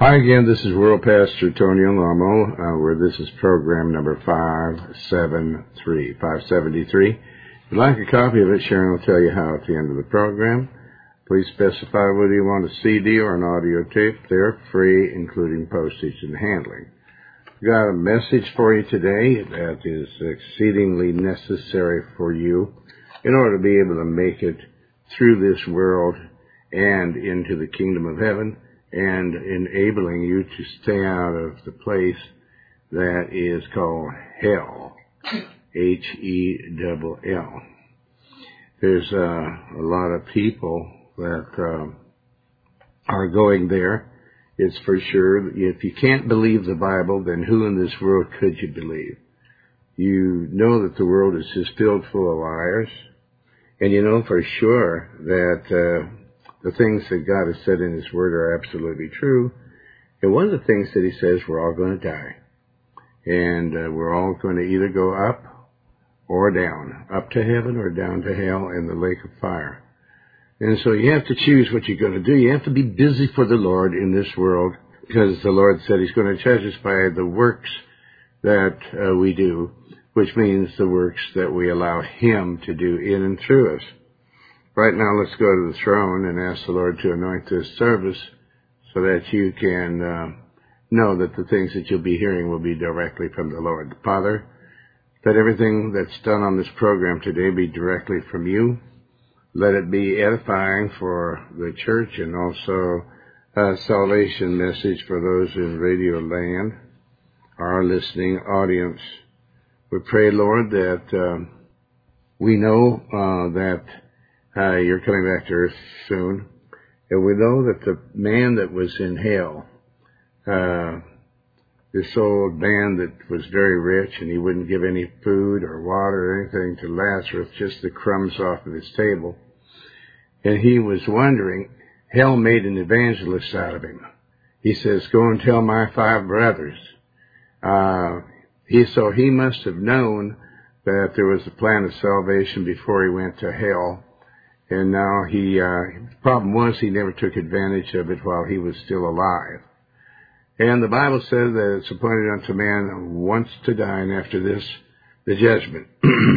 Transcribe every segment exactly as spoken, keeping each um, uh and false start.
Hi again, this is World Pastor Tony Alamo, uh, where this is program number five seventy-three. five seventy-three. If you'd like a copy of it, Sharon will tell you how at the end of the program. Please specify whether you want a C D or an audio tape. They're free, including postage and handling. We've got a message for you today that is exceedingly necessary for you in order to be able to make it through this world and into the kingdom of heaven, and enabling you to stay out of the place that is called hell, H E L L. There's uh, a lot of people that uh, are going there. It's for sure. If you can't believe the Bible, then who in this world could you believe? You know that the world is just filled full of liars, and you know for sure that uh, the things that God has said in His Word are absolutely true. And one of the things that He says, we're all going to die. And uh, we're all going to either go up or down, up to heaven or down to hell in the lake of fire. And so you have to choose what you're going to do. You have to be busy for the Lord in this world, because the Lord said He's going to judge us by the works that uh, we do, which means the works that we allow Him to do in and through us. Right now, let's go to the throne and ask the Lord to anoint this service so that you can uh, know that the things that you'll be hearing will be directly from the Lord. Father, let everything that's done on this program today be directly from you. Let it be edifying for the church and also a salvation message for those in radio land, our listening audience. We pray, Lord, that uh, we know uh, that Uh, you're coming back to earth soon. And we know that the man that was in hell, uh, this old man that was very rich, and he wouldn't give any food or water or anything to Lazarus, just the crumbs off of his table. And he was wondering, hell made an evangelist out of him. He says, go and tell my five brothers. Uh, he, so he must have known that there was a plan of salvation before he went to hell. And now he, uh, the problem was he never took advantage of it while he was still alive. And the Bible says that it's appointed unto man once to die, and after this, the judgment.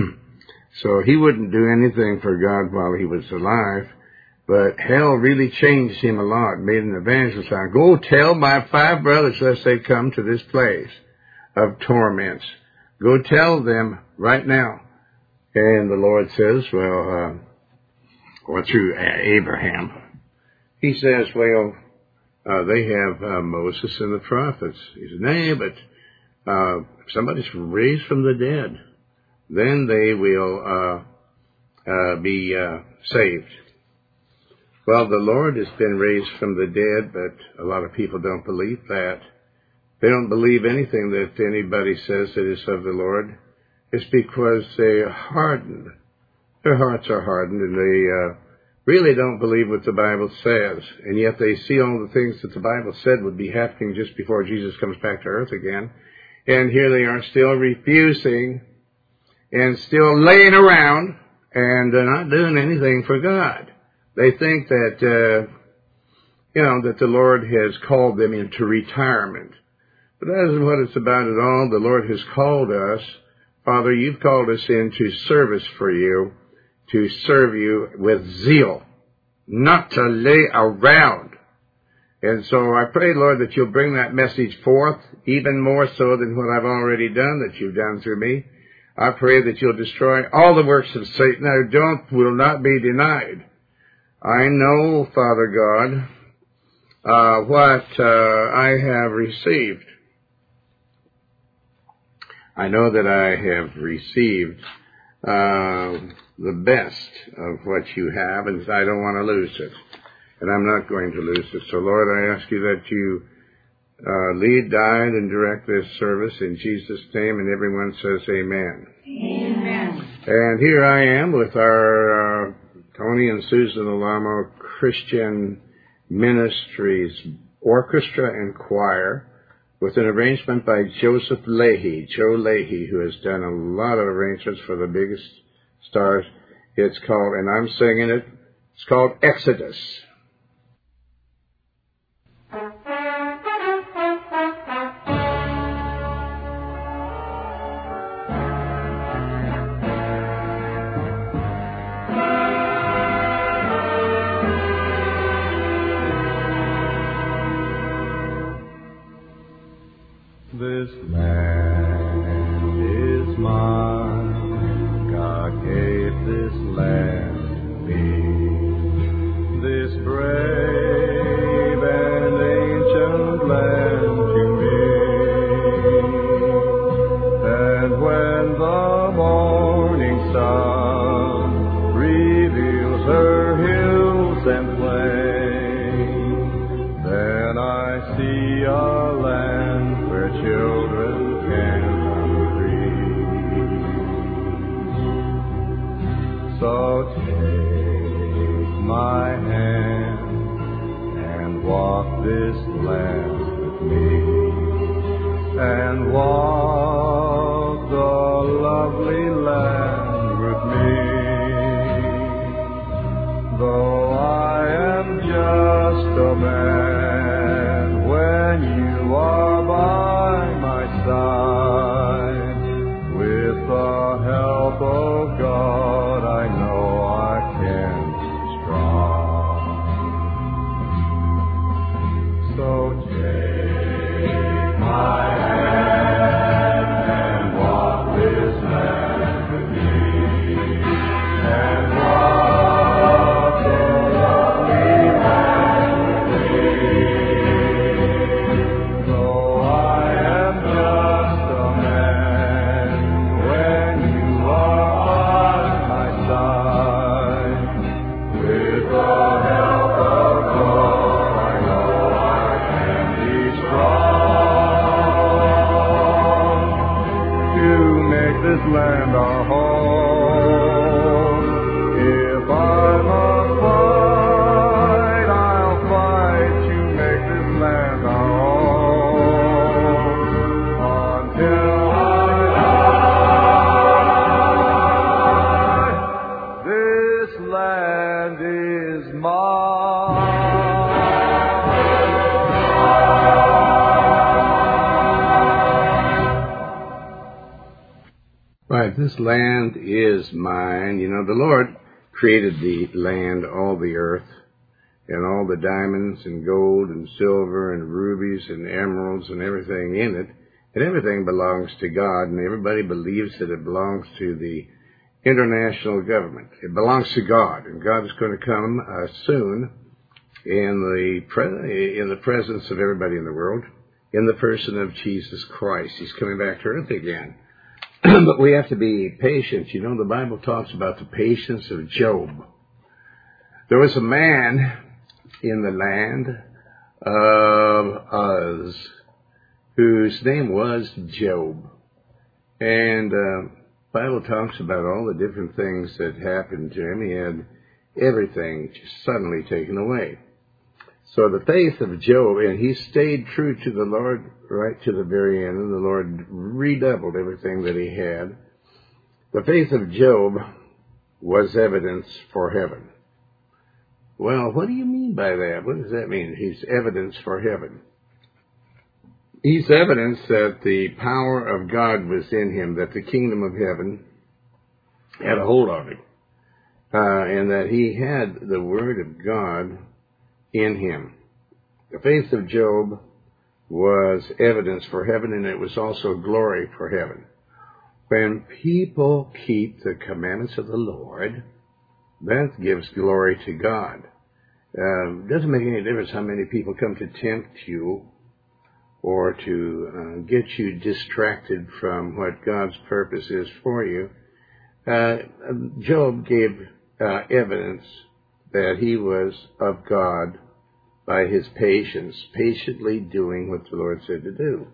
So he wouldn't do anything for God while he was alive, but hell really changed him a lot, made an evangelist out. Go tell my five brothers lest they come to this place of torments. Go tell them right now. And the Lord says, well, uh, or through Abraham, he says, well, uh, they have uh, Moses and the prophets. He said, nay, but uh, if somebody's raised from the dead, then they will uh, uh, be uh, saved. Well, the Lord has been raised from the dead, but a lot of people don't believe that. They don't believe anything that anybody says that is of the Lord. It's because they are hardened. Their hearts are hardened, and they uh, really don't believe what the Bible says. And yet they see all the things that the Bible said would be happening just before Jesus comes back to earth again. And here they are still refusing and still laying around and uh, not doing anything for God. They think that, uh, you know, that the Lord has called them into retirement. But that isn't what it's about at all. The Lord has called us. Father, you've called us into service for you, to serve you with zeal, not to lay around. And so I pray, Lord, that you'll bring that message forth even more so than what I've already done, that you've done through me. I pray that you'll destroy all the works of Satan. I don't, will not be denied. I know, Father God, uh, what uh, I have received. I know that I have received uh, the best of what you have, and I don't want to lose it. And I'm not going to lose it. So, Lord, I ask you that you uh, lead, guide, and direct this service in Jesus' name, and everyone says amen. Amen. And here I am with our uh, Tony and Susan Alamo Christian Ministries Orchestra and Choir, with an arrangement by Joseph Leahy, Joe Leahy, who has done a lot of arrangements for the biggest stars. It's called, and I'm singing it, it's called Exodus. Thank you. This land is mine. God gave this land to me. This brave and ancient land to me. And when the morning sun reveals her hills and plains, then I see a land where children can come free. So take my hand and walk this land with me, and walk the lovely land with me. Though I am just a man, when you are by my side, with the help of God, I know I can be strong. So take my hand and walk this land with me, and walk the lovely land with me. Though I am just a man, when you are by my side, with the help of God, I know I can be strong to make this land our home. If I must fight, I'll fight to make this land our home. Until I die, this land is mine. Right, this land is mine. You know, the Lord created the land, all the earth, and all the diamonds and gold and silver and rubies and emeralds and everything in it. And everything belongs to God, and everybody believes that it belongs to the international government. It belongs to God, and God is going to come uh, soon in the pre- in the presence of everybody in the world, in the person of Jesus Christ. He's coming back to earth again. But we have to be patient. You know, the Bible talks about the patience of Job. There was a man in the land of Uz whose name was Job. And uh, the Bible talks about all the different things that happened to him. He had everything just suddenly taken away. So the faith of Job, and he stayed true to the Lord right to the very end, and the Lord redoubled everything that he had. The faith of Job was evidence for heaven. Well, what do you mean by that? What does that mean? He's evidence for heaven. He's evidence that the power of God was in him, that the kingdom of heaven had a hold on him, uh, and that he had the word of God in him. The faith of Job was evidence for heaven, and it was also glory for heaven. When people keep the commandments of the Lord, that gives glory to God. Um, doesn't make any difference how many people come to tempt you or to uh, get you distracted from what God's purpose is for you. Uh, Job gave uh, evidence that he was of God by his patience, patiently doing what the Lord said to do.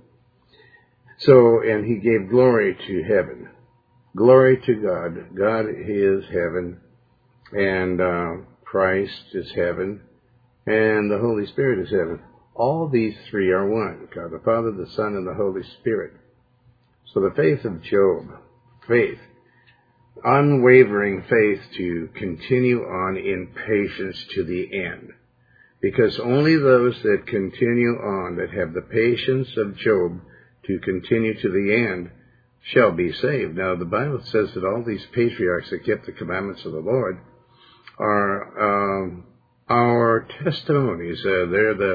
So, and he gave glory to heaven. Glory to God. God is heaven, and uh, Christ is heaven, and the Holy Spirit is heaven. All these three are one, God the Father, the Son, and the Holy Spirit. So the faith of Job, faith, unwavering faith to continue on in patience to the end. Because only those that continue on, that have the patience of Job to continue to the end, shall be saved. Now, the Bible says that all these patriarchs that kept the commandments of the Lord are um, our testimonies. Uh, they're the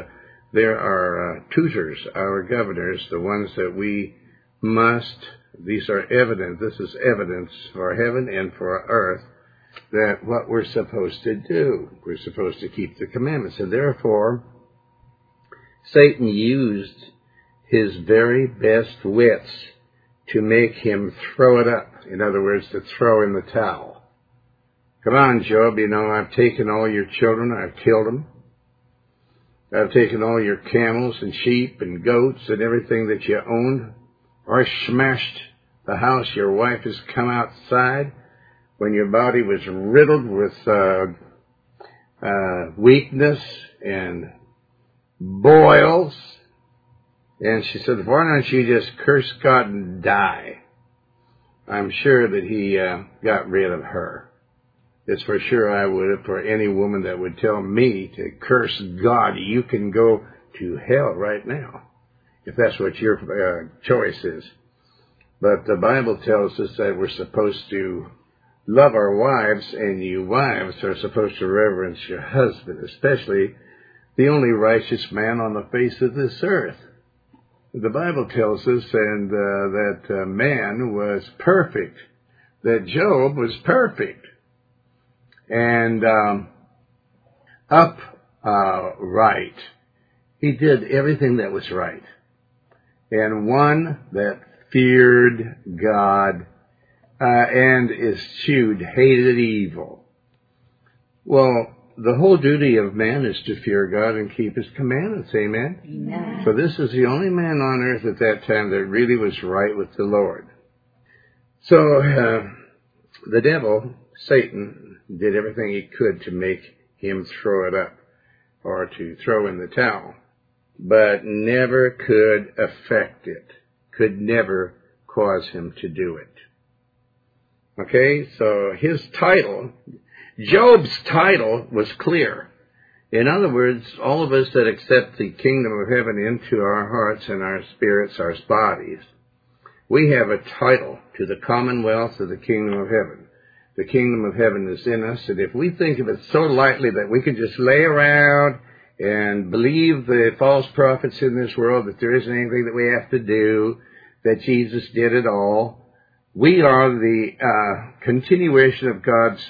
There are uh, tutors, our governors, the ones that we must, these are evidence, this is evidence for heaven and for earth, that what we're supposed to do. We're supposed to keep the commandments. And therefore, Satan used his very best wits to make him throw it up. In other words, to throw in the towel. Come on, Job, you know, I've taken all your children, I've killed them. I've taken all your camels and sheep and goats and everything that you owned. Or smashed the house your wife has come outside when your body was riddled with uh, uh, weakness and boils. And she said, why don't you just curse God and die? I'm sure that he uh, got rid of her. It's for sure I would, for any woman that would tell me to curse God, you can go to hell right now, if that's what your uh, choice is. But the Bible tells us that we're supposed to love our wives, and you wives are supposed to reverence your husband, especially the only righteous man on the face of this earth. The Bible tells us and uh, that uh, man was perfect, that Job was perfect, and um, upright. He did everything that was right, and one that feared God uh, and eschewed, hated evil. Well, the whole duty of man is to fear God and keep his commandments, amen? Amen. So this is the only man on earth at that time that really was right with the Lord. So uh, the devil, Satan, did everything he could to make him throw it up or to throw in the towel, but never could affect it, could never cause him to do it. Okay, so his title, Job's title was clear. In other words, all of us that accept the kingdom of heaven into our hearts and our spirits, our bodies, we have a title to the commonwealth of the kingdom of heaven. The kingdom of heaven is in us, and if we think of it so lightly that we can just lay around and believe the false prophets in this world, that there isn't anything that we have to do, that Jesus did it all, we are the uh, continuation of God's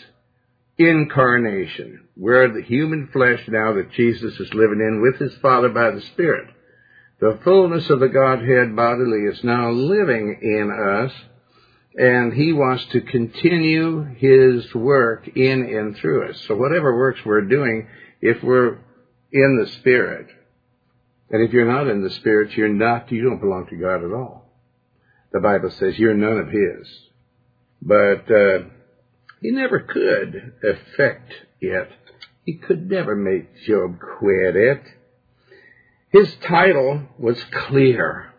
incarnation. We're the human flesh now that Jesus is living in with his Father by the Spirit. The fullness of the Godhead bodily is now living in us, and he wants to continue his work in and through us. So whatever works we're doing, if we're in the Spirit, and if you're not in the Spirit, you're not, you don't belong to God at all. The Bible says you're none of his. But uh, he never could affect it. He could never make Job quit it. His title was clear.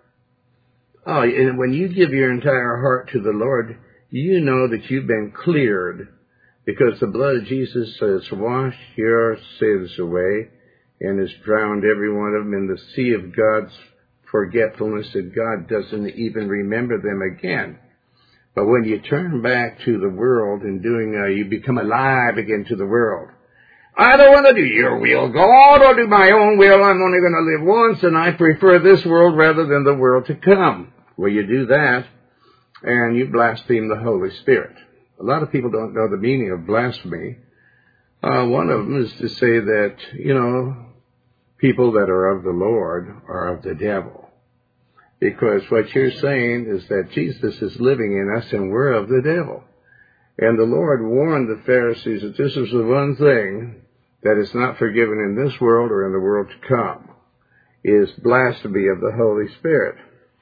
Oh, and when you give your entire heart to the Lord, you know that you've been cleared, because the blood of Jesus has washed your sins away and has drowned every one of them in the sea of God's forgetfulness, that God doesn't even remember them again. But when you turn back to the world and doing, uh, you become alive again to the world. I don't want to do your will, God, or do my own will. I'm only going to live once, and I prefer this world rather than the world to come. Well, you do that, and you blaspheme the Holy Spirit. A lot of people don't know the meaning of blasphemy. Uh, one of them is to say that, you know, people that are of the Lord are of the devil. Because what you're saying is that Jesus is living in us and we're of the devil. And the Lord warned the Pharisees that this is the one thing that is not forgiven in this world or in the world to come, is blasphemy of the Holy Spirit.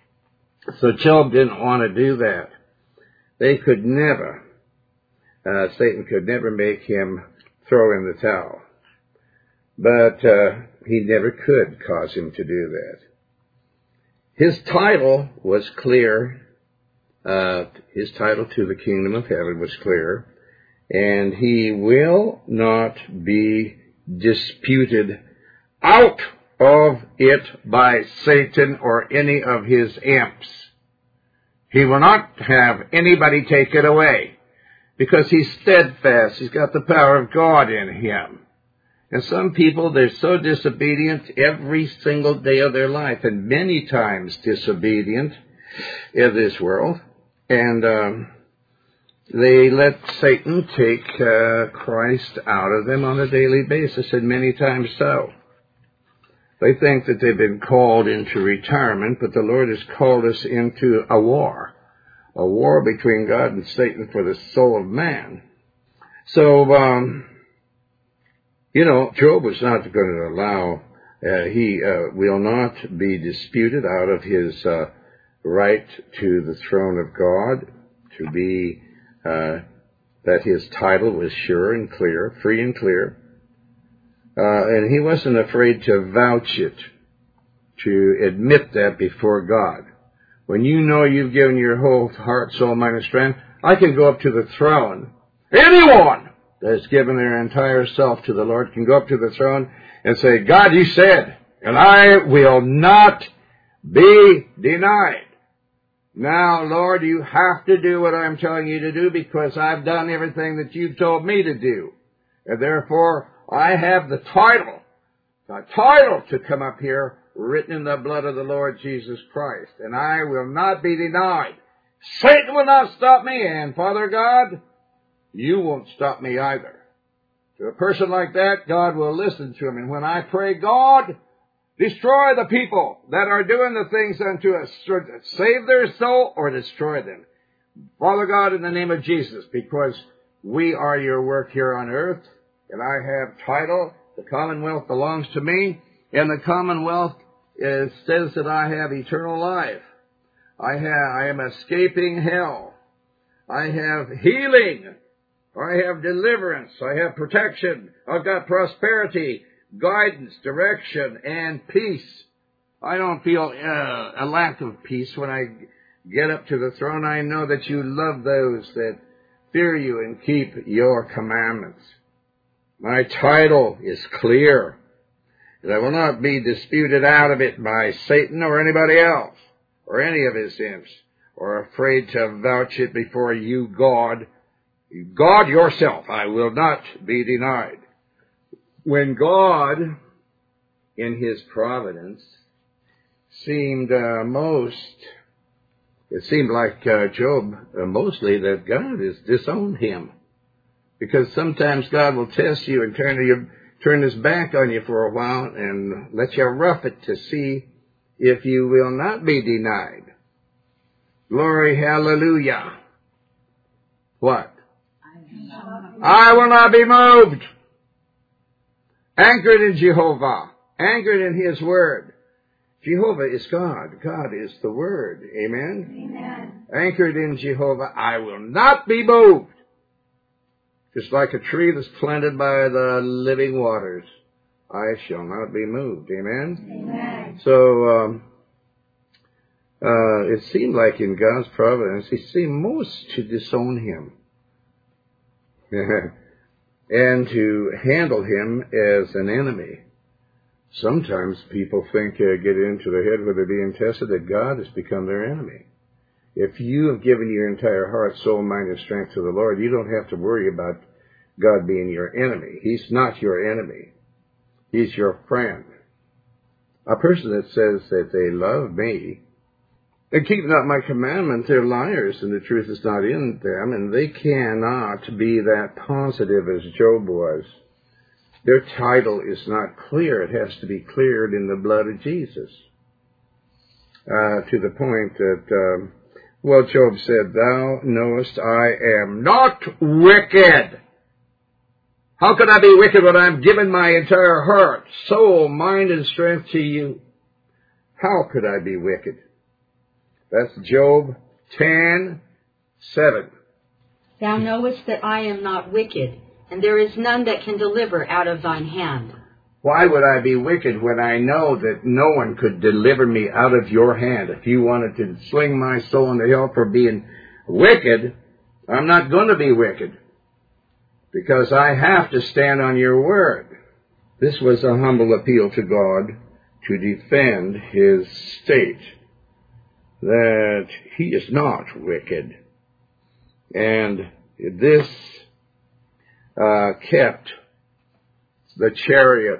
So Job didn't want to do that. They could never, uh, Satan could never make him throw in the towel. But uh, he never could cause him to do that. His title was clear. Uh, his title to the kingdom of heaven was clear. And he will not be disputed out of it by Satan or any of his imps. He will not have anybody take it away, because he's steadfast. He's got the power of God in him. And some people, they're so disobedient every single day of their life, and many times disobedient in this world. And um, they let Satan take uh, Christ out of them on a daily basis, and many times so. They think that they've been called into retirement, but the Lord has called us into a war, a war between God and Satan for the soul of man. So, um, you know, Job was not going to allow, uh, he uh, will not be disputed out of his uh, right to the throne of God, to be, uh, that his title was sure and clear, free and clear. Uh, and he wasn't afraid to vouch it, to admit that before God. When you know you've given your whole heart, soul, mind, and strength, I can go up to the throne. Anyone that has given their entire self to the Lord can go up to the throne and say, God, you said, and I will not be denied. Now, Lord, you have to do what I'm telling you to do because I've done everything that you've told me to do. And therefore, I have the title, the title to come up here written in the blood of the Lord Jesus Christ. And I will not be denied. Satan will not stop me. And Father God, you won't stop me either. To a person like that, God will listen to him. And when I pray, God, destroy the people that are doing the things unto us, save their soul or destroy them. Father God, in the name of Jesus, because we are your work here on earth, and I have title, the commonwealth belongs to me, and the commonwealth is, says that I have eternal life. I have, I am escaping hell. I have healing. I have deliverance. I have protection. I've got prosperity, guidance, direction, and peace. I don't feel uh, a lack of peace when I get up to the throne. I know that you love those that fear you and keep your commandments. My title is clear, and I will not be disputed out of it by Satan or anybody else, or any of his imps, or afraid to vouch it before you, God. God yourself, I will not be denied. When God, in his providence, seemed uh, most, it seemed like uh, Job, uh, mostly that God has disowned him. Because sometimes God will test you and turn, you, turn his back on you for a while and let you rough it to see if you will not be denied. Glory, hallelujah. What? I will not be moved. Anchored in Jehovah. Anchored in his word. Jehovah is God. God is the word. Amen? Amen. Anchored in Jehovah. I will not be moved. Just like a tree that's planted by the living waters, I shall not be moved. Amen? Amen. So, um, uh, it seemed like in God's providence, he seemed most to disown him. And to handle him as an enemy. Sometimes people think, uh, get into their head where they're being tested, that God has become their enemy. If you have given your entire heart, soul, mind, and strength to the Lord, you don't have to worry about God being your enemy. He's not your enemy. He's your friend. A person that says that they love me and keep not my commandments, they're liars, and the truth is not in them, and they cannot be that positive as Job was. Their title is not clear. It has to be cleared in the blood of Jesus. Uh, to the point that, um, well, Job said, thou knowest I am not wicked. How could I be wicked when I've given my entire heart, soul, mind, and strength to you? How could I be wicked? That's Job ten seven. Thou knowest that I am not wicked, and there is none that can deliver out of thine hand. Why would I be wicked when I know that no one could deliver me out of your hand? If you wanted to sling my soul into hell for being wicked, I'm not going to be wicked, because I have to stand on your word. This was a humble appeal to God to defend his state, that he is not wicked. And this uh, kept the chariot,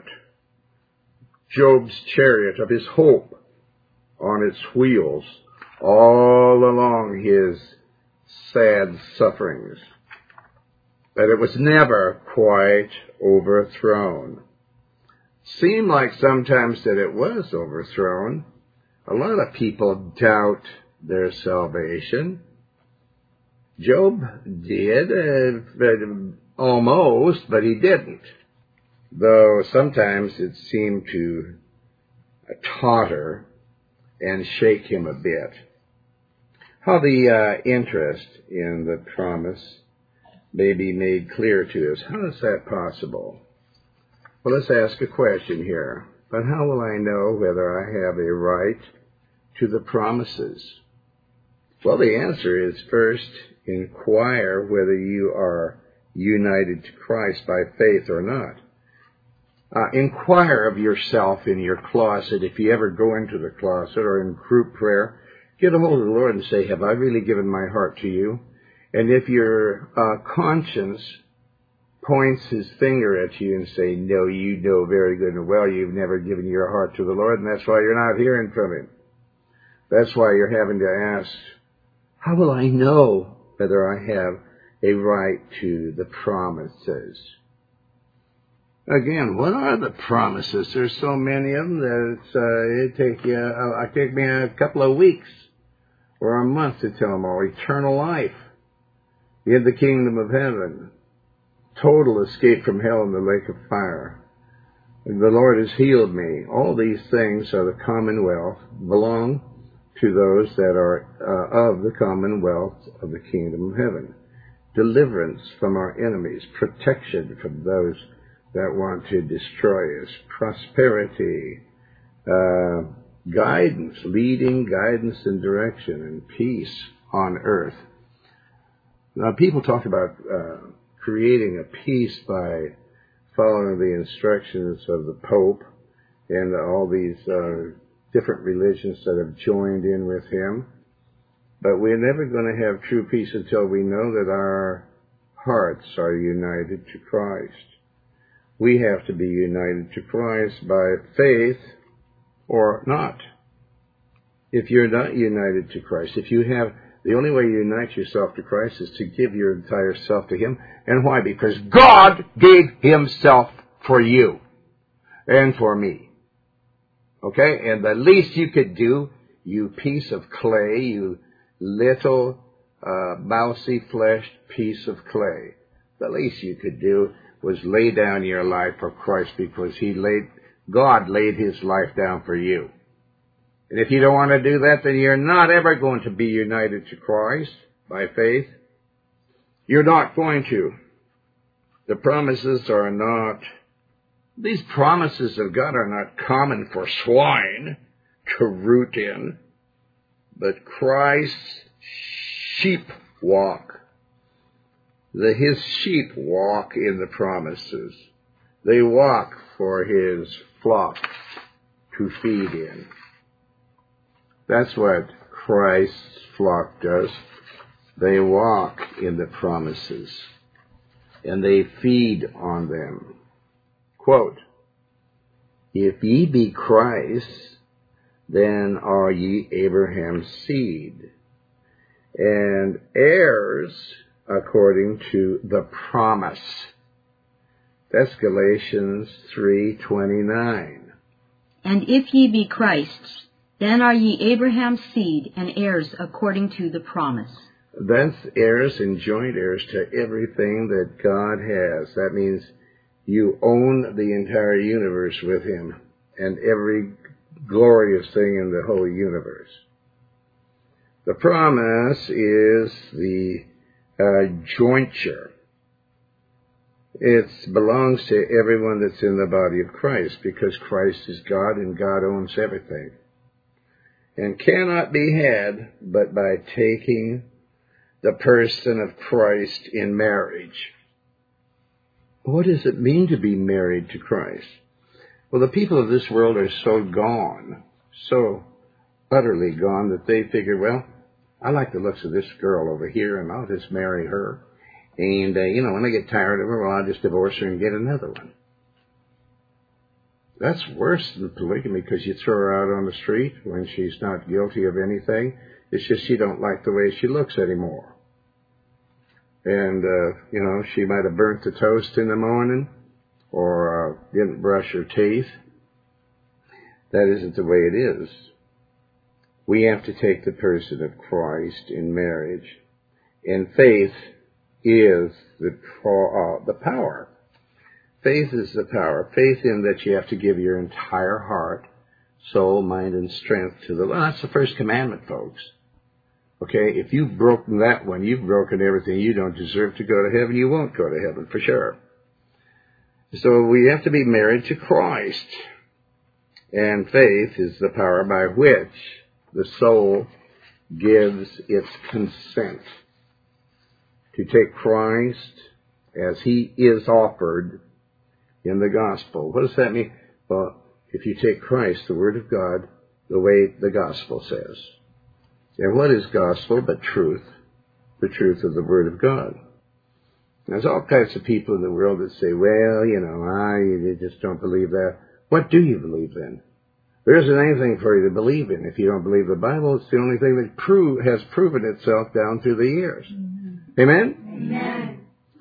Job's chariot of his hope on its wheels all along his sad sufferings. That it was never quite overthrown. Seemed like sometimes that it was overthrown. A lot of people doubt their salvation. Job did, uh, almost, but he didn't. Though sometimes it seemed to totter and shake him a bit. How the uh, interest in the promise may be made clear to us. How is that possible? Well, let's ask a question here. But how will I know whether I have a right to the promises? Well, the answer is first, inquire whether you are united to Christ by faith or not. Uh, inquire of yourself in your closet. If you ever go into the closet or in group prayer, get a hold of the Lord and say, have I really given my heart to you? And if your uh, conscience points his finger at you and say, no, you know very good and well you've never given your heart to the Lord, and that's why you're not hearing from him. That's why you're having to ask, how will I know whether I have a right to the promises? Again, what are the promises? There's so many of them that it's, uh, it take you, uh, it take me a couple of weeks or a month to tell them all. Eternal life in the kingdom of heaven, total escape from hell in the lake of fire. The Lord has healed me. All these things are the commonwealth, belong to those that are uh, of the commonwealth of the kingdom of heaven. Deliverance from our enemies, protection from those that want to destroy us, prosperity, uh, guidance, leading, guidance, and direction, and peace on earth. Now, people talk about uh, creating a peace by following the instructions of the Pope and all these uh, different religions that have joined in with him. But we're never going to have true peace until we know that our hearts are united to Christ. We have to be united to Christ by faith or not. If you're not united to Christ, if you have, the only way you unite yourself to Christ is to give your entire self to him. And why? Because God gave himself for you and for me. Okay? And the least you could do, you piece of clay, you little uh, mousy fleshed piece of clay, the least you could do was lay down your life for Christ, because he laid, God laid his life down for you. And if you don't want to do that, then you're not ever going to be united to Christ by faith. You're not going to. The promises are not, these promises of God are not common for swine to root in, but Christ's sheep walk. The, his sheep walk in the promises. They walk for his flock to feed in. That's what Christ's flock does. They walk in the promises, and they feed on them. Quote, if ye be Christ, then are ye Abraham's seed, and heirs according to the promise. That's Galatians three twenty-nine. And if ye be Christ's, then are ye Abraham's seed, and heirs according to the promise. That's heirs and joint heirs to everything that God has. That means you own the entire universe with him, and every glorious thing in the whole universe. The promise is the uh, jointure. It belongs to everyone that's in the body of Christ, because Christ is God and God owns everything, and cannot be had but by taking the person of Christ in marriage. What does it mean to be married to Christ? Well, the people of this world are so gone, so utterly gone, that they figure, well, I like the looks of this girl over here, and I'll just marry her. And, uh, you know, when I get tired of her, well, I'll just divorce her and get another one. That's worse than polygamy, because you throw her out on the street when she's not guilty of anything. It's just you don't like the way she looks anymore. And, uh, you know, she might have burnt the toast in the morning or uh, didn't brush her teeth. That isn't the way it is. We have to take the person of Christ in marriage. And faith is the, uh, the power. Faith is the power. Faith in that you have to give your entire heart, soul, mind, and strength to the Lord. That's the first commandment, folks. Okay, if you've broken that one, you've broken everything. You don't deserve to go to heaven. You won't go to heaven, for sure. So we have to be married to Christ. And faith is the power by which the soul gives its consent to take Christ as he is offered in the gospel. What does that mean? Well, if you take Christ, the Word of God, the way the gospel says. And what is gospel but truth? The truth of the Word of God. There's all kinds of people in the world that say, well, you know, I just don't believe that. What do you believe then? There isn't anything for you to believe in if you don't believe the Bible. It's the only thing that prove, has proven itself down through the years. Mm-hmm. Amen? Amen.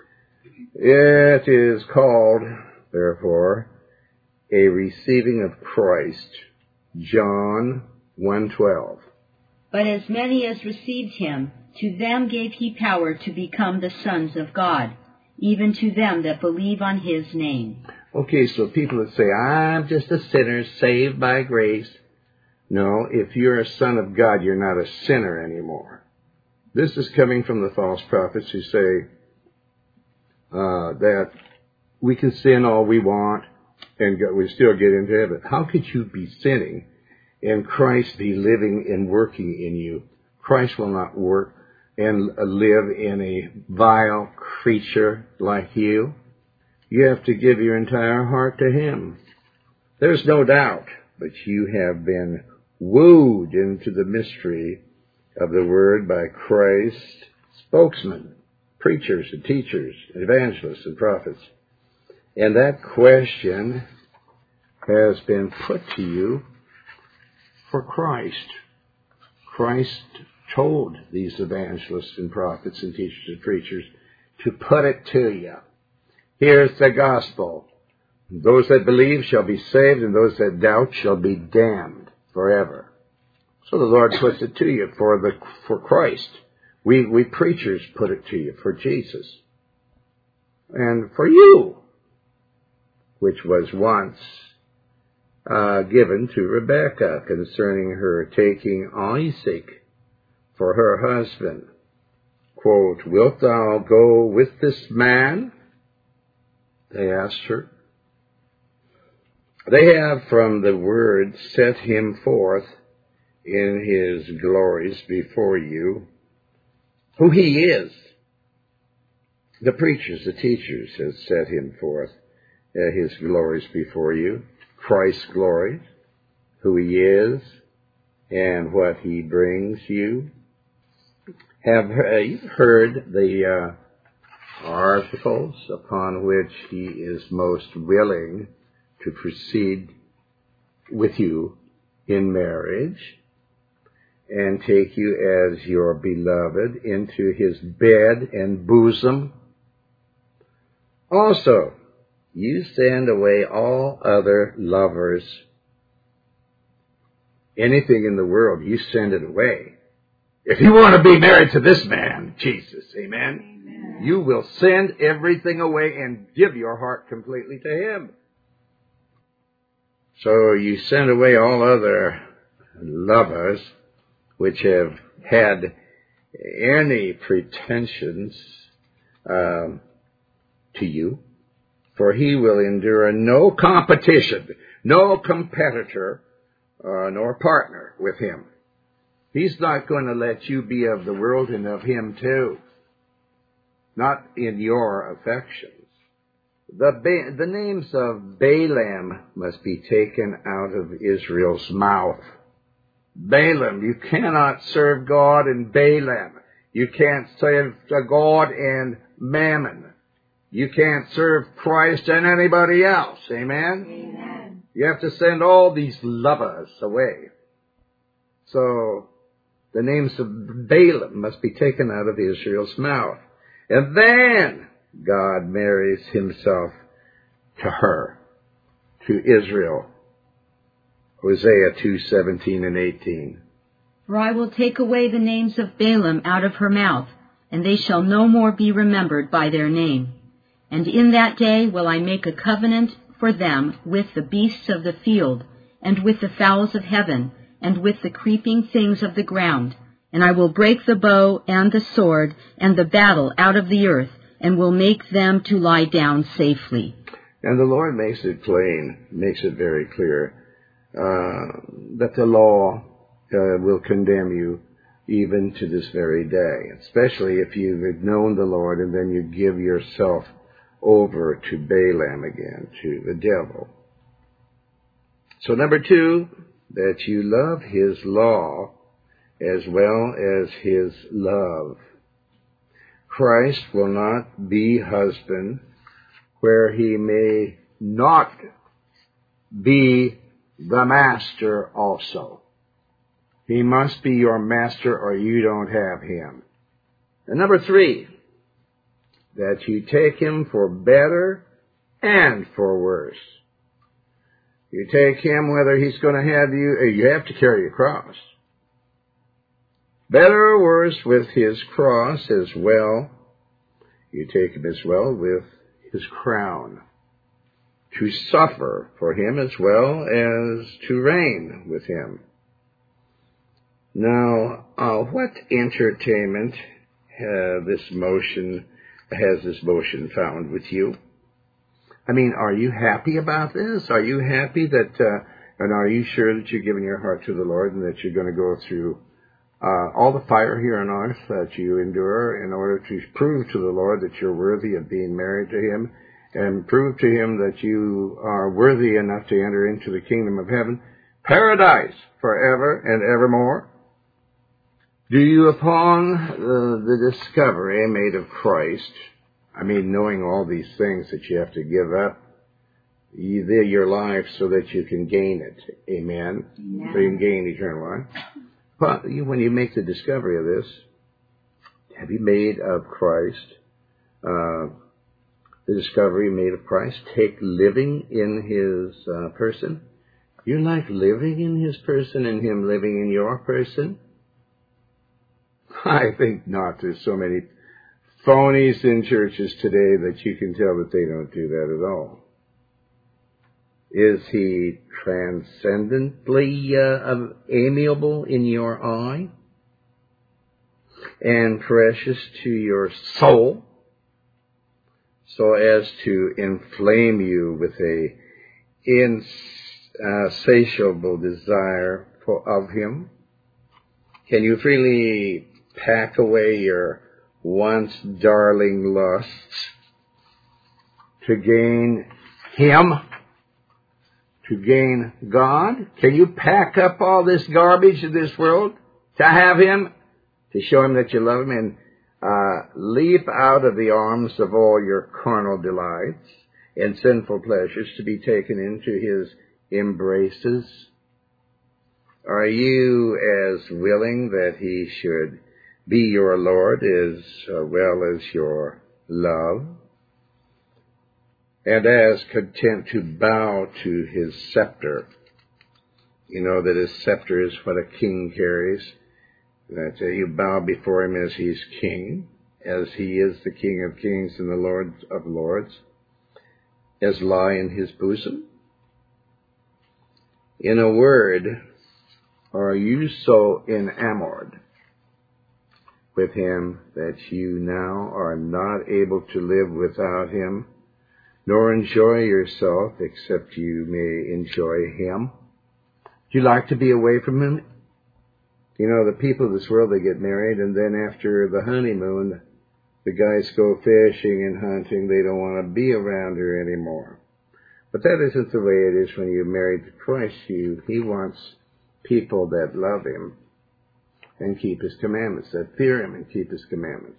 It is called, therefore, a receiving of Christ. John one twelve. But as many as received him, to them gave he power to become the sons of God, even to them that believe on his name. Okay, so people that say, I'm just a sinner saved by grace. No, if you're a son of God, you're not a sinner anymore. This is coming from the false prophets who say uh, that we can sin all we want and go, we still get into heaven. How could you be sinning and Christ be living and working in you? Christ will not work and live in a vile creature like you. You have to give your entire heart to him. There's no doubt, but you have been wooed into the mystery of the word by Christ's spokesmen, preachers and teachers, evangelists and prophets. And that question has been put to you for Christ. Christ told these evangelists and prophets and teachers and preachers to put it to you. Here's the gospel. Those that believe shall be saved, and those that doubt shall be damned forever. So the Lord puts it to you for the for Christ. We we preachers put it to you for Jesus. And for you, which was once uh, given to Rebekah concerning her taking Isaac for her husband. Quote, wilt thou go with this man? They asked her. They have from the word set him forth in his glories before you, who he is. The preachers, the teachers have set him forth uh, his glories before you, Christ's glories, who he is, and what he brings you. Have uh, you heard the uh, articles upon which he is most willing to proceed with you in marriage and take you as your beloved into his bed and bosom? Also, you send away all other lovers. Anything in the world, you send it away. If you want to be married to this man, Jesus, amen? You will send everything away and give your heart completely to him. So you send away all other lovers which have had any pretensions um, to you, for he will endure no competition, no competitor, uh, nor partner with him. He's not going to let you be of the world and of him too. Not in your affections. The, ba- the names of Balaam must be taken out of Israel's mouth. Balaam, you cannot serve God and Balaam. You can't serve God and Mammon. You can't serve Christ and anybody else. Amen? Amen. You have to send all these lovers away. So the names of Balaam must be taken out of Israel's mouth. And then God marries himself to her, to Israel. Hosea two seventeen and eighteen. For I will take away the names of Balaam out of her mouth, and they shall no more be remembered by their name. And in that day will I make a covenant for them with the beasts of the field, and with the fowls of heaven, and with the creeping things of the ground. And I will break the bow and the sword and the battle out of the earth, and will make them to lie down safely. And the Lord makes it plain, makes it very clear, uh, that the law uh, will condemn you even to this very day, especially if you've known the Lord and then you give yourself over to Balaam again, to the devil. So number two, that you love his law as well as his love. Christ will not be husband where he may not be the master also. He must be your master or you don't have him. And number three, that you take him for better and for worse. You take him whether he's going to have you, you have to carry a cross. Better or worse with his cross as well. You take him as well with his crown. To suffer for him as well as to reign with him. Now, uh, what entertainment uh, this motion has this motion found with you? I mean, are you happy about this? Are you happy that, uh, and are you sure that you're giving your heart to the Lord and that you're going to go through uh, all the fire here on earth that you endure in order to prove to the Lord that you're worthy of being married to him and prove to him that you are worthy enough to enter into the kingdom of heaven, paradise forever and evermore? Do you, upon the, the discovery made of Christ, I mean, knowing all these things that you have to give up, you live your life so that you can gain it, amen? Amen. So you can gain eternal life. But you, when you make the discovery of this, have you made of Christ, uh, the discovery made of Christ, take living in his uh, person? Your life living in his person and him living in your person? I think not. There's so many phonies in churches today that you can tell that they don't do that at all. Is he transcendently uh, amiable in your eye and precious to your soul so as to inflame you with a insatiable desire for, of him? Can you freely pack away your once darling lusts to gain him, to gain God? Can you pack up all this garbage of this world to have him, to show him that you love him, and uh, leap out of the arms of all your carnal delights and sinful pleasures to be taken into his embraces? Are you as willing that he should be your Lord as well as your love, and as content to bow to his scepter? You know that his scepter is what a king carries, that uh, you bow before him as he's king, as he is the King of kings and the Lord of lords, as lie in his bosom. In a word, are you so enamored with him that you now are not able to live without him, nor enjoy yourself except you may enjoy him? Do you like to be away from him? You know, the people of this world, they get married, and then after the honeymoon, the guys go fishing and hunting. They don't want to be around her anymore. But that isn't the way it is when you're married to Christ. You, he wants people that love him and keep his commandments, that fear him and keep his commandments.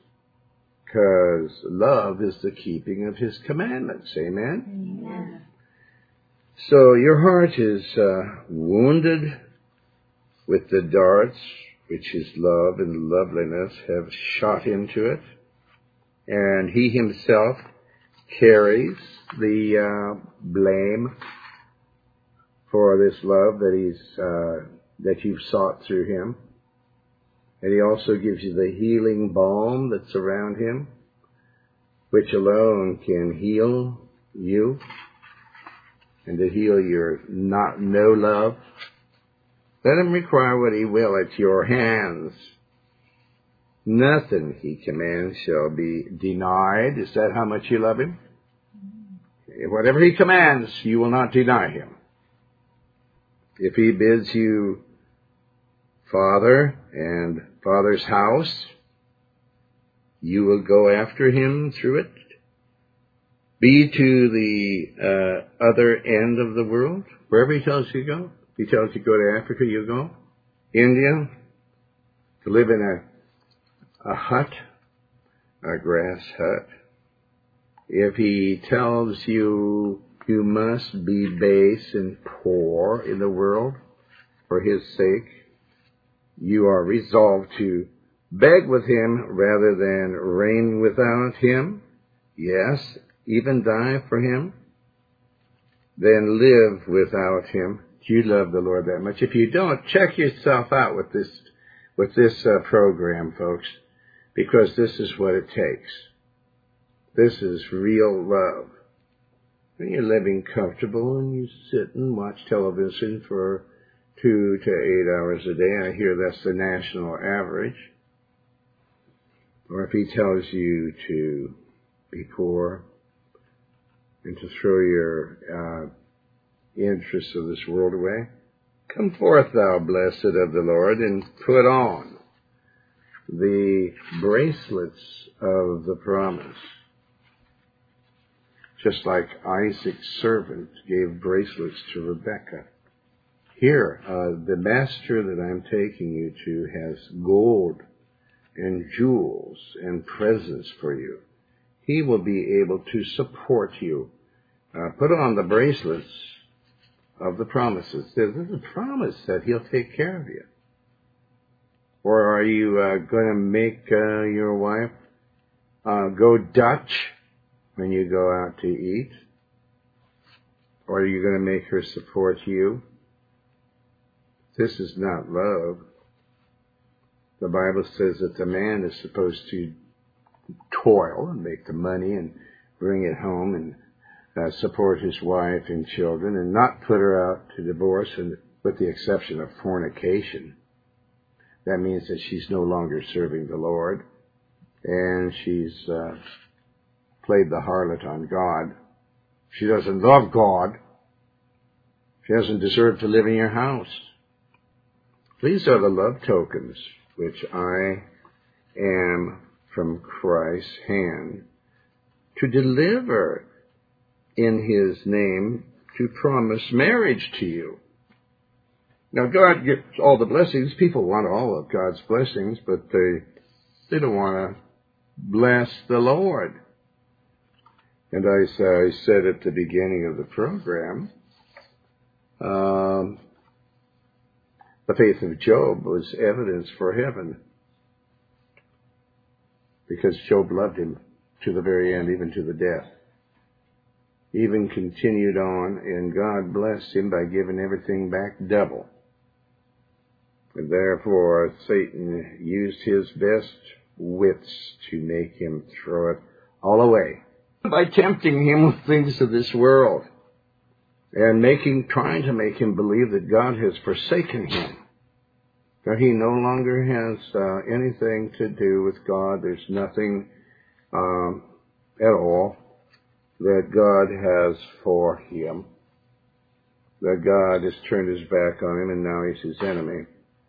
Because love is the keeping of his commandments. Amen? Amen. So your heart is uh, wounded with the darts which his love and loveliness have shot into it, and he himself carries the uh, blame for this love that he's uh, that you've sought through him. And he also gives you the healing balm that's around him, which alone can heal you and to heal your not no love. Let him require what he will at your hands. Nothing he commands shall be denied. Is that how much you love him? Whatever he commands, you will not deny him. If he bids you Father and Father's house, you will go after him through it. Be to the uh, other end of the world, wherever he tells you to go. If he tells you to go to Africa, you go. India, to live in a, a hut, a grass hut. If he tells you you must be base and poor in the world for his sake, you are resolved to beg with him rather than reign without him. Yes, even die for him. Then live without him. Do you love the Lord that much? If you don't, check yourself out with this, with this uh, program, folks, because this is what it takes. This is real love. When you're living comfortable and you sit and watch television for two to eight hours a day, I hear that's the national average. Or if he tells you to be poor and to throw your uh, interests of this world away, come forth, thou blessed of the Lord, and put on the bracelets of the promise. Just like Isaac's servant gave bracelets to Rebekah. Here, uh, the master that I'm taking you to has gold and jewels and presents for you. He will be able to support you. Uh, put on the bracelets of the promises. There's a promise that he'll take care of you. Or are you uh, going to make uh, your wife uh, go Dutch when you go out to eat? Or are you going to make her support you? This is not love. The Bible says that the man is supposed to toil and make the money and bring it home and uh, support his wife and children and not put her out to divorce, and with the exception of fornication. That means that she's no longer serving the Lord and she's uh, played the harlot on God. She doesn't love God. She doesn't deserve to live in your house. These are the love tokens which I am from Christ's hand to deliver in his name to promise marriage to you. Now, God gets all the blessings. People want all of God's blessings, but they, they don't want to bless the Lord. And as I said at the beginning of the program, um, the faith of Job was evidence for heaven, because Job loved him to the very end, even to the death. He even continued on, and God blessed him by giving everything back double. And therefore, Satan used his best wits to make him throw it all away by tempting him with things of this world and making, trying to make him believe that God has forsaken him, that he no longer has uh, anything to do with God. There's nothing um, at all that God has for him, that God has turned his back on him and now he's his enemy.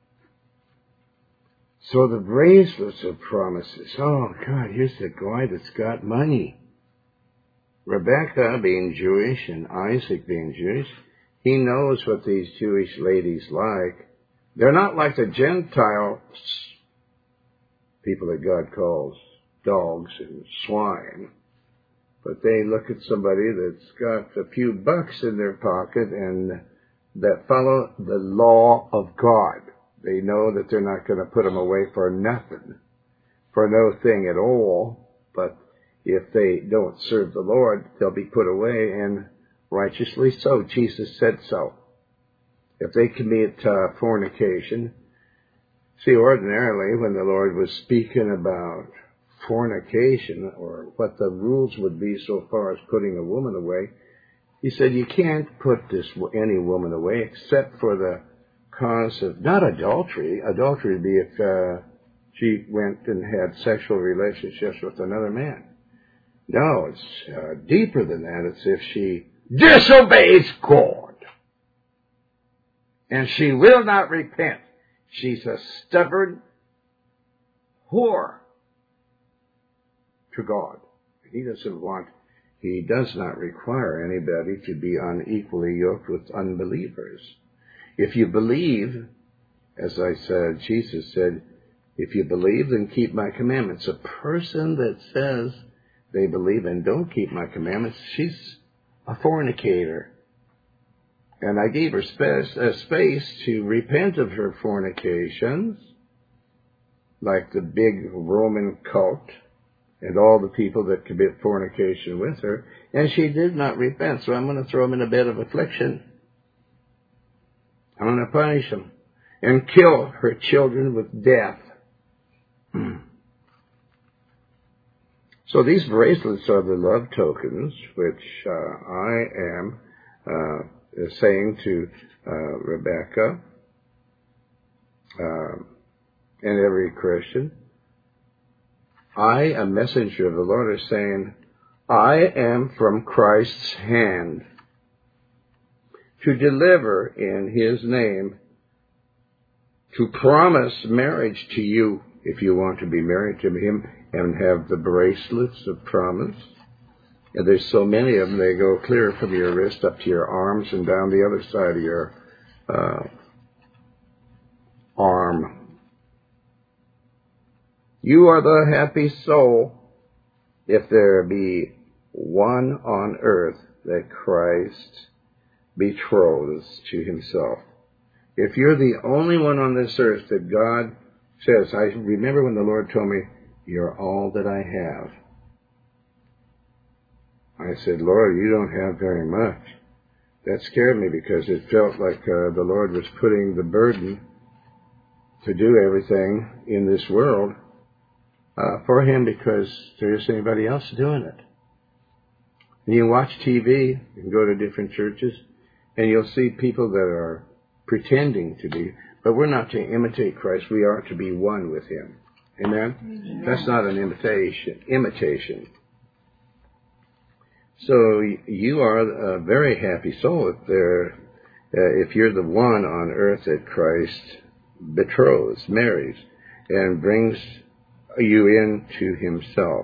So the bracelets of promises. Oh, God, here's the guy that's got money. Rebekah being Jewish and Isaac being Jewish, he knows what these Jewish ladies like. They're not like the Gentiles, people that God calls dogs and swine, but they look at somebody that's got a few bucks in their pocket and that follow the law of God. They know that they're not going to put them away for nothing, for no thing at all. But if they don't serve the Lord, they'll be put away, and righteously so. Jesus said so. If they commit uh, fornication, see, ordinarily when the Lord was speaking about fornication, or what the rules would be so far as putting a woman away, he said you can't put this any woman away except for the cause of, not adultery. Adultery would be if uh, she went and had sexual relationships with another man. No, it's uh, deeper than that. It's if she disobeys God and she will not repent. She's a stubborn whore to God. He doesn't want, he does not require anybody to be unequally yoked with unbelievers. If you believe, as I said, Jesus said, if you believe, then keep my commandments. A person that says they believe and don't keep my commandments, she's a fornicator. And I gave her space, uh, space to repent of her fornications, like the big Roman cult and all the people that commit fornication with her, and she did not repent, so I'm going to throw them in a bed of affliction. I'm going to punish them and kill her children with death. So these bracelets are the love tokens, which uh, I am uh, saying to uh, Rebecca uh, and every Christian. I, a messenger of the Lord, is saying, I am from Christ's hand to deliver in His name, to promise marriage to you if you want to be married to Him and have the bracelets of promise. And there's so many of them, they go clear from your wrist up to your arms and down the other side of your uh, arm. You are the happy soul if there be one on earth that Christ betroths to Himself. If you're the only one on this earth that God says, I remember when the Lord told me, you're all that I have. I said, Lord, you don't have very much. That scared me because it felt like uh, the Lord was putting the burden to do everything in this world uh, for Him because there isn't anybody else doing it. And you watch T V, you can go to different churches, and you'll see people that are pretending to be, but we're not to imitate Christ. We are to be one with Him. Amen? Amen. That's not an imitation. Imitation. So you are a very happy soul if there, uh, if you're the one on earth that Christ betroths, marries, and brings you into Himself.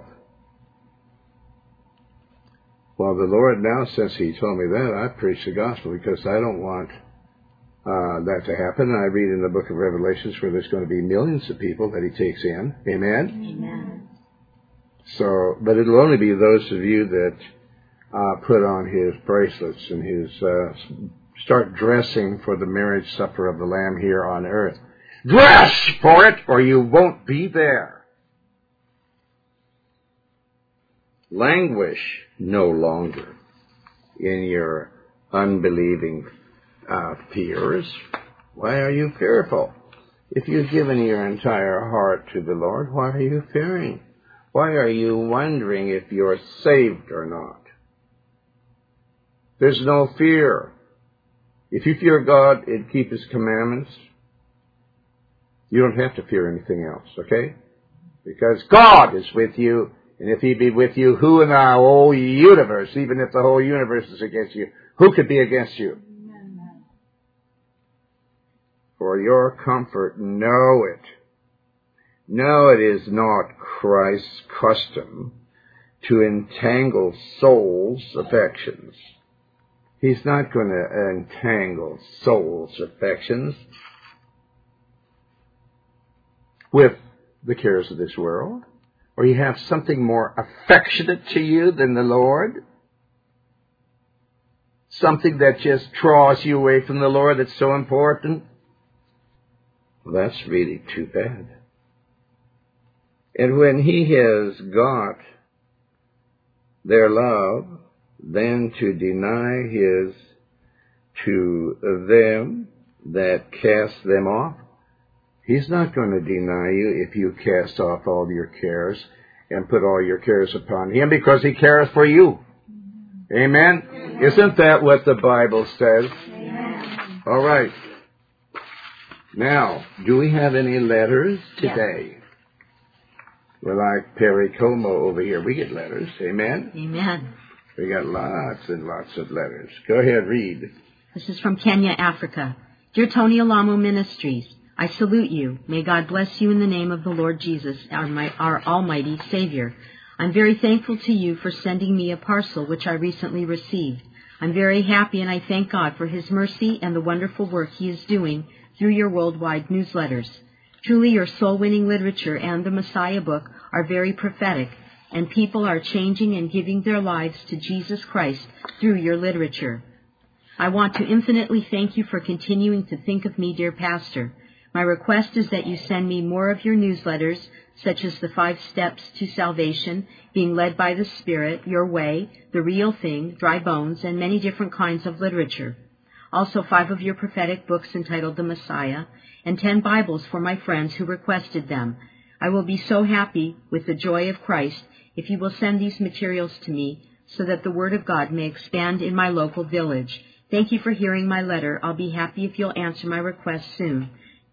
Well, the Lord now, since He told me that, I preach the gospel because I don't want uh, that to happen. And I read in the book of Revelations where there's going to be millions of people that He takes in. Amen? Amen. So, but it'll only be those of you that Uh, put on His bracelets and His uh, start dressing for the marriage supper of the Lamb here on earth. Dress for it, or you won't be there. Languish no longer in your unbelieving uh, fears. Why are you fearful? If you've given your entire heart to the Lord, why are you fearing? Why are you wondering if you're saved or not? There's no fear. If you fear God and keep His commandments, you don't have to fear anything else, okay? Because God is with you, and if He be with you, who in the whole universe, even if the whole universe is against you, who could be against you? Amen. For your comfort, know it. Know it is not Christ's custom to entangle souls' affections. He's not going to entangle souls' affections with the cares of this world, or you have something more affectionate to you than the Lord? Something that just draws you away from the Lord that's so important? Well, that's really too bad. And when He has got their love, then to deny His to them that cast them off, He's not going to deny you if you cast off all your cares and put all your cares upon Him, because He cares for you. Amen? Amen. Isn't that what the Bible says? Amen. All right. Now, do we have any letters today? Yes. We're like Perry Como over here. We get letters. Amen? Amen. We got lots and lots of letters. Go ahead, read. This is from Kenya, Africa. Dear Tony Alamo Ministries, I salute you. May God bless you in the name of the Lord Jesus, our, my, our almighty Savior. I'm very thankful to you for sending me a parcel which I recently received. I'm very happy, and I thank God for His mercy and the wonderful work He is doing through your worldwide newsletters. Truly, your soul-winning literature and the Messiah book are very prophetic, and people are changing and giving their lives to Jesus Christ through your literature. I want to infinitely thank you for continuing to think of me, dear Pastor. My request is that you send me more of your newsletters, such as the Five Steps to Salvation, Being Led by the Spirit, Your Way, The Real Thing, Dry Bones, and many different kinds of literature. Also, five of your prophetic books entitled The Messiah, and ten Bibles for my friends who requested them. I will be so happy with the joy of Christ if you will send these materials to me so that the Word of God may expand in my local village. Thank you for hearing my letter. I'll be happy if you'll answer my request soon.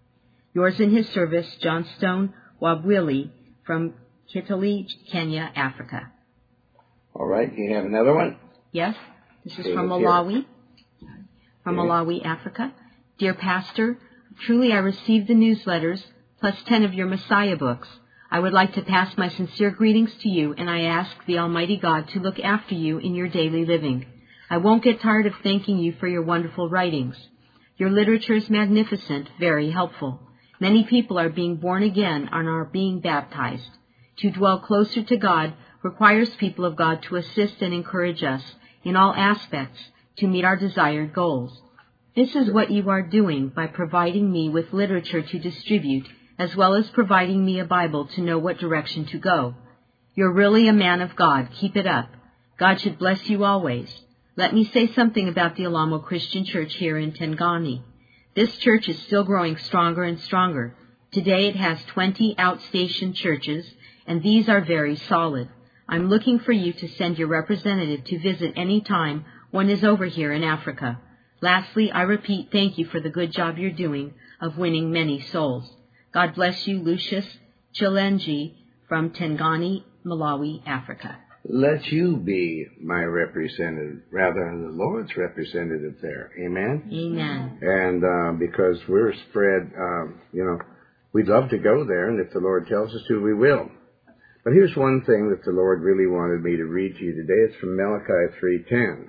Yours in His service, John Stone Wabwili from Kitale, Kenya, Africa. All right. You have another one? Yes. This is from Malawi. From okay. Malawi, Africa. Dear Pastor, truly I received the newsletters plus ten of your Messiah books. I would like to pass my sincere greetings to you, and I ask the Almighty God to look after you in your daily living. I won't get tired of thanking you for your wonderful writings. Your literature is magnificent, very helpful. Many people are being born again and are being baptized. To dwell closer to God requires people of God to assist and encourage us in all aspects to meet our desired goals. This is what you are doing by providing me with literature to distribute, as well as providing me a Bible to know what direction to go. You're really a man of God. Keep it up. God should bless you always. Let me say something about the Alamo Christian Church here in Tengani. This church is still growing stronger and stronger. Today it has twenty outstation churches, and these are very solid. I'm looking for you to send your representative to visit any time one is over here in Africa. Lastly, I repeat thank you for the good job you're doing of winning many souls. God bless you, Lucius Chilenji from Tengani, Malawi, Africa. Let you be my representative rather than the Lord's representative there. Amen? Amen. And uh, because we're spread, um, you know, we'd love to go there, and if the Lord tells us to, we will. But here's one thing that the Lord really wanted me to read to you today. It's from Malachi three ten.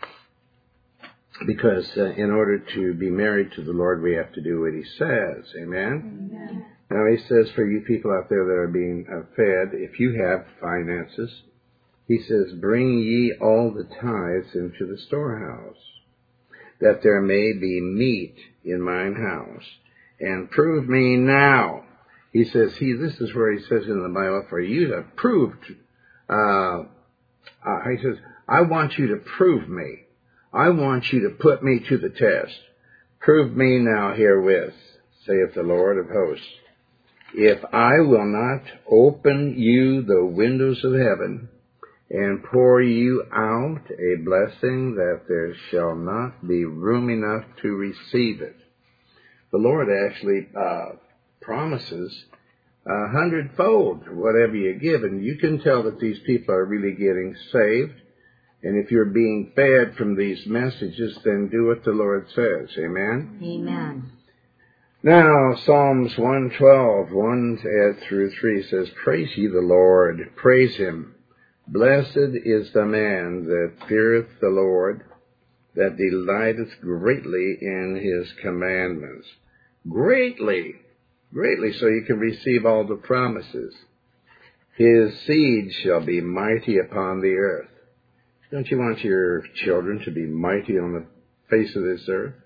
Because uh, in order to be married to the Lord, we have to do what He says. Amen? Amen. Now, He says for you people out there that are being uh, fed, if you have finances, He says, bring ye all the tithes into the storehouse, that there may be meat in mine house, and prove me now. He says, he, this is where He says in the Bible, for you to prove, uh, uh, He says, I want you to prove me. I want you to put me to the test. Prove me now herewith, saith the Lord of hosts, if I will not open you the windows of heaven, and pour you out a blessing that there shall not be room enough to receive it. The Lord actually uh, promises a hundredfold whatever you give, and you can tell that these people are really getting saved. And if you're being fed from these messages, then do what the Lord says. Amen? Amen. Now, Psalms one twelve, one through three says, praise ye the Lord, praise Him. Blessed is the man that feareth the Lord, that delighteth greatly in His commandments. Greatly, greatly, so you can receive all the promises. His seed shall be mighty upon the earth. Don't you want your children to be mighty on the face of this earth?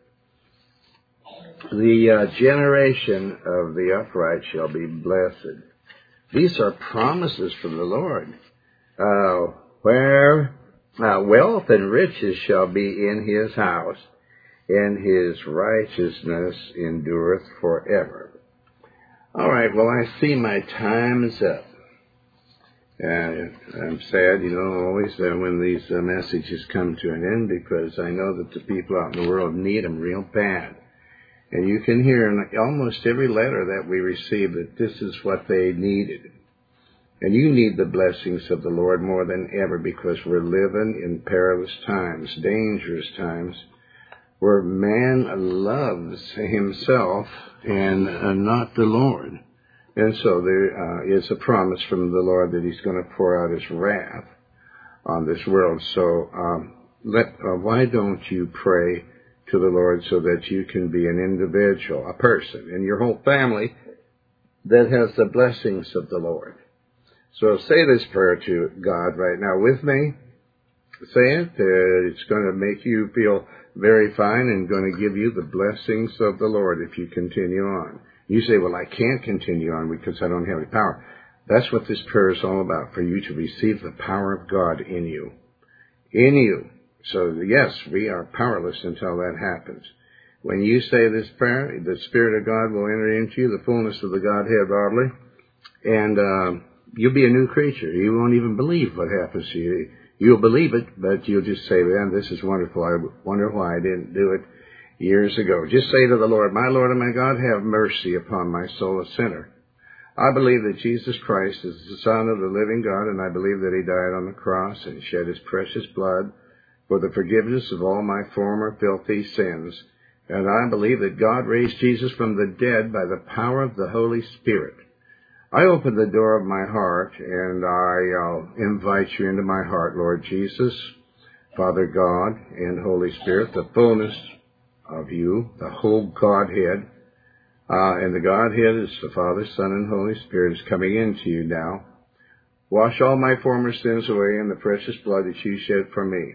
The uh, generation of the upright shall be blessed. These are promises from the Lord. Uh, where uh, wealth and riches shall be in his house, and his righteousness endureth forever. All right, well, I see my time is up. And I'm sad, you know, always uh, when these uh, messages come to an end, because I know that the people out in the world need them real bad. And you can hear in almost every letter that we receive that this is what they needed. And you need the blessings of the Lord more than ever, because we're living in perilous times, dangerous times, where man loves himself and uh, not the Lord. And so there uh, is a promise from the Lord that he's going to pour out his wrath on this world. So um, let uh, why don't you pray to the Lord so that you can be an individual, a person, and your whole family that has the blessings of the Lord. So say this prayer to God right now with me. Say it. Uh, it's going to make you feel very fine and going to give you the blessings of the Lord if you continue on. You say, well, I can't continue on because I don't have any power. That's what this prayer is all about, for you to receive the power of God in you. In you. So, yes, we are powerless until that happens. When you say this prayer, the Spirit of God will enter into you, the fullness of the Godhead bodily, and uh, you'll be a new creature. You won't even believe what happens to you. You'll believe it, but you'll just say, man, this is wonderful. I wonder why I didn't do it years ago. Just say to the Lord, my Lord and my God, have mercy upon my soul, a sinner. I believe that Jesus Christ is the Son of the living God, and I believe that he died on the cross and shed his precious blood for the forgiveness of all my former filthy sins. And I believe that God raised Jesus from the dead by the power of the Holy Spirit. I open the door of my heart, and I uh, invite you into my heart, Lord Jesus, Father God, and Holy Spirit, the fullness of you, the whole Godhead. Uh, and the Godhead is the Father, Son, and Holy Spirit is coming into you now. Wash all my former sins away in the precious blood that you shed for me.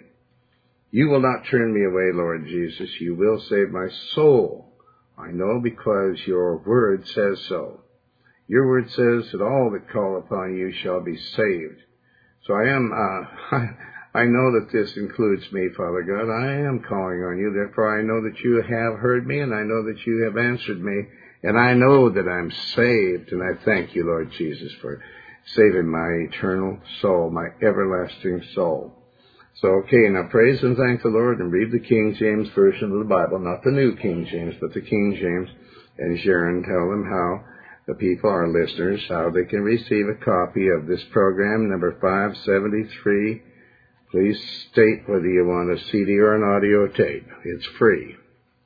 You will not turn me away, Lord Jesus. You will save my soul. I know, because your word says so. Your word says that all that call upon you shall be saved. So I am, uh, I know that this includes me, Father God. I am calling on you. Therefore, I know that you have heard me, and I know that you have answered me, and I know that I'm saved. And I thank you, Lord Jesus, for saving my eternal soul, my everlasting soul. So, okay, now praise and thank the Lord, and read the King James Version of the Bible, not the New King James, but the King James. And Sharon, tell them how the people, our listeners, how they can receive a copy of this program, number five seventy-three. Please state whether you want a C D or an audio tape. It's free.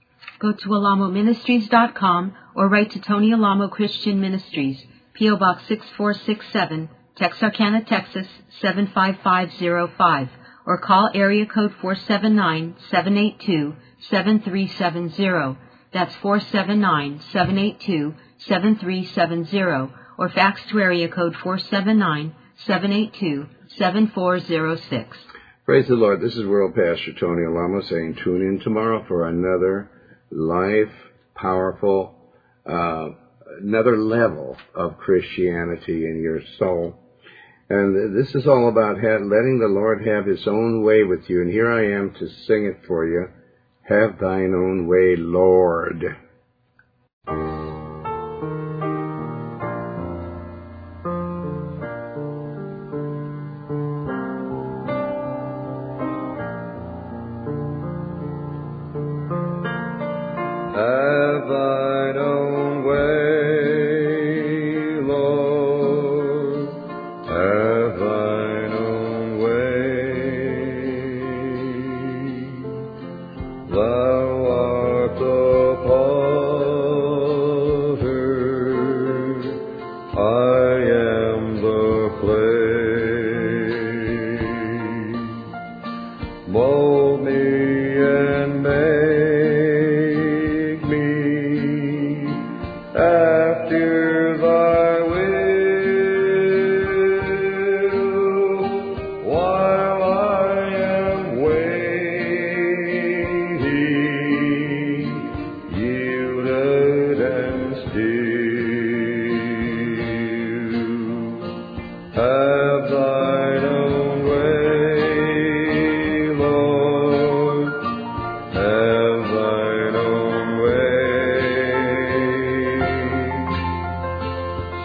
Go to alamo ministries dot com or write to Tony Alamo Christian Ministries, P O Box six four six seven, Texarkana, Texas seven five five zero five, or call area code four seven nine, seven eight two, seven three seven zero. That's four seven nine, seven eight two, seven three seven zero, or fax to area code four seven nine, seven eight two, seven four zero six. Praise the Lord. This is World Pastor Tony Alamo saying tune in tomorrow for another life, powerful, uh, another level of Christianity in your soul. And this is all about letting the Lord have his own way with you. And here I am to sing it for you. Have thine own way, Lord. Have thine own way, Lord. Have thine own way. Thou art the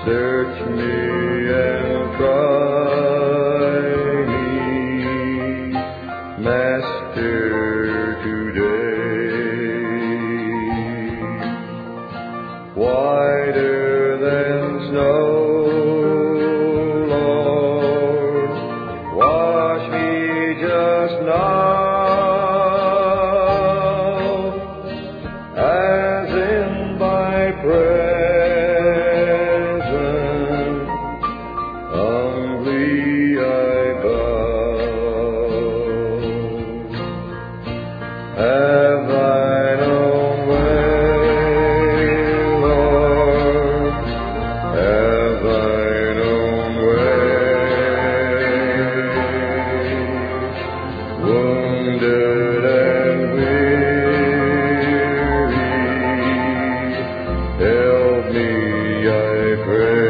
Search me and try me, Master, today. Whiter than snow, Lord, wash me just now, as in thy presence humbly I bow. Have thine own way, Lord, have thine own way. Wounded and weary, help me, I pray.